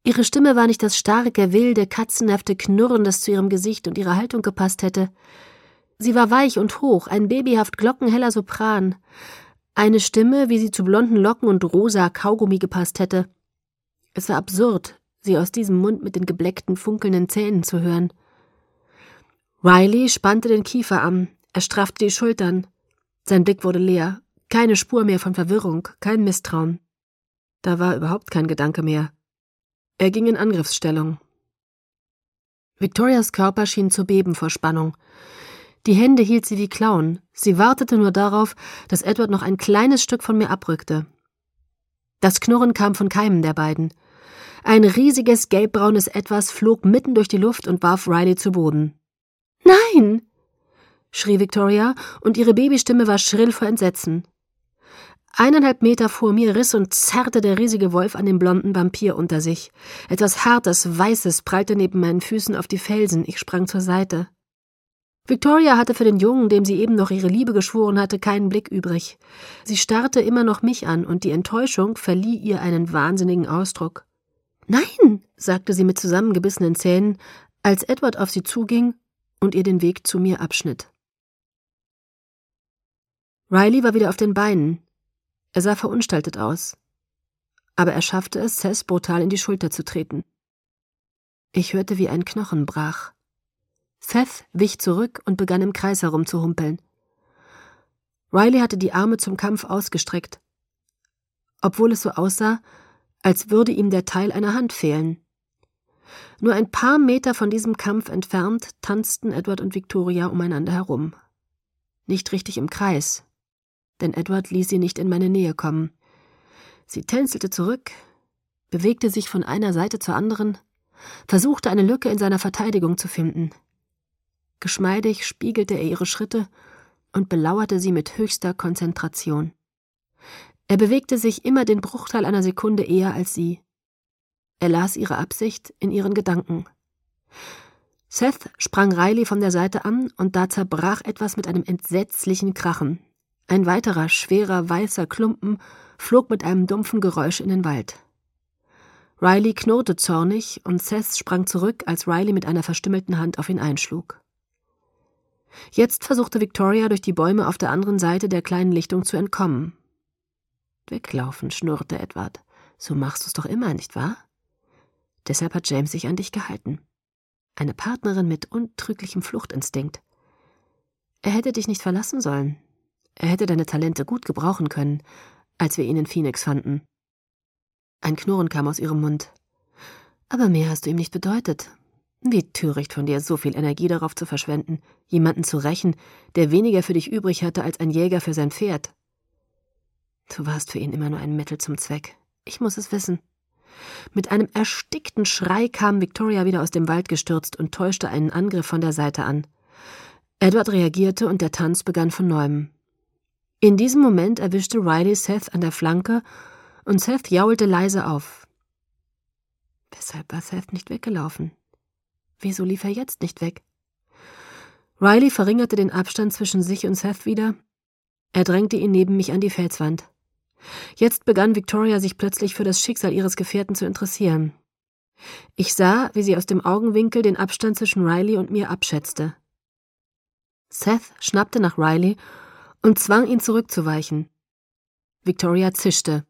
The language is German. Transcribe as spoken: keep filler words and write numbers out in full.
Ihre Stimme war nicht das starke, wilde, katzenhafte Knurren, das zu ihrem Gesicht und ihrer Haltung gepasst hätte. Sie war weich und hoch, ein babyhaft glockenheller Sopran. Eine Stimme, wie sie zu blonden Locken und rosa Kaugummi gepasst hätte. Es war absurd, sie aus diesem Mund mit den gebleckten, funkelnden Zähnen zu hören. Riley spannte den Kiefer an, er straffte die Schultern. Sein Blick wurde leer, keine Spur mehr von Verwirrung, kein Misstrauen. Da war überhaupt kein Gedanke mehr. Er ging in Angriffsstellung. Victorias Körper schien zu beben vor Spannung. Die Hände hielt sie wie Klauen. Sie wartete nur darauf, dass Edward noch ein kleines Stück von mir abrückte. Das Knurren kam von keinem der beiden. Ein riesiges, gelbbraunes Etwas flog mitten durch die Luft und warf Riley zu Boden. »Nein!« schrie Victoria, und ihre Babystimme war schrill vor Entsetzen. Eineinhalb Meter vor mir riss und zerrte der riesige Wolf an den blonden Vampir unter sich. Etwas Hartes, Weißes prallte neben meinen Füßen auf die Felsen. Ich sprang zur Seite. Victoria hatte für den Jungen, dem sie eben noch ihre Liebe geschworen hatte, keinen Blick übrig. Sie starrte immer noch mich an, und die Enttäuschung verlieh ihr einen wahnsinnigen Ausdruck. »Nein«, sagte sie mit zusammengebissenen Zähnen, als Edward auf sie zuging und ihr den Weg zu mir abschnitt. Riley war wieder auf den Beinen. Er sah verunstaltet aus. Aber er schaffte es, Seth brutal in die Schulter zu treten. Ich hörte, wie ein Knochen brach. Seth wich zurück und begann im Kreis herumzuhumpeln. Riley hatte die Arme zum Kampf ausgestreckt, obwohl es so aussah, als würde ihm der Teil einer Hand fehlen. Nur ein paar Meter von diesem Kampf entfernt tanzten Edward und Victoria umeinander herum. Nicht richtig im Kreis, denn Edward ließ sie nicht in meine Nähe kommen. Sie tänzelte zurück, bewegte sich von einer Seite zur anderen, versuchte eine Lücke in seiner Verteidigung zu finden. Geschmeidig spiegelte er ihre Schritte und belauerte sie mit höchster Konzentration. Er bewegte sich immer den Bruchteil einer Sekunde eher als sie. Er las ihre Absicht in ihren Gedanken. Seth sprang Riley von der Seite an, und da zerbrach etwas mit einem entsetzlichen Krachen. Ein weiterer, schwerer, weißer Klumpen flog mit einem dumpfen Geräusch in den Wald. Riley knurrte zornig, und Seth sprang zurück, als Riley mit einer verstümmelten Hand auf ihn einschlug. Jetzt versuchte Victoria, durch die Bäume auf der anderen Seite der kleinen Lichtung zu entkommen. »Weglaufen«, schnurrte Edward. »So machst du's doch immer, nicht wahr? Deshalb hat James sich an dich gehalten. Eine Partnerin mit untrüglichem Fluchtinstinkt. Er hätte dich nicht verlassen sollen. Er hätte deine Talente gut gebrauchen können, als wir ihn in Phoenix fanden.« Ein Knurren kam aus ihrem Mund. »Aber mehr hast du ihm nicht bedeutet. Wie töricht von dir, so viel Energie darauf zu verschwenden, jemanden zu rächen, der weniger für dich übrig hatte als ein Jäger für sein Pferd. Du warst für ihn immer nur ein Mittel zum Zweck. Ich muss es wissen.« Mit einem erstickten Schrei kam Victoria wieder aus dem Wald gestürzt und täuschte einen Angriff von der Seite an. Edward reagierte, und der Tanz begann von neuem. In diesem Moment erwischte Riley Seth an der Flanke, und Seth jaulte leise auf. Weshalb war Seth nicht weggelaufen? Wieso lief er jetzt nicht weg? Riley verringerte den Abstand zwischen sich und Seth wieder. Er drängte ihn neben mich an die Felswand. Jetzt begann Victoria sich plötzlich für das Schicksal ihres Gefährten zu interessieren. Ich sah, wie sie aus dem Augenwinkel den Abstand zwischen Riley und mir abschätzte. Seth schnappte nach Riley und zwang ihn zurückzuweichen. Victoria zischte.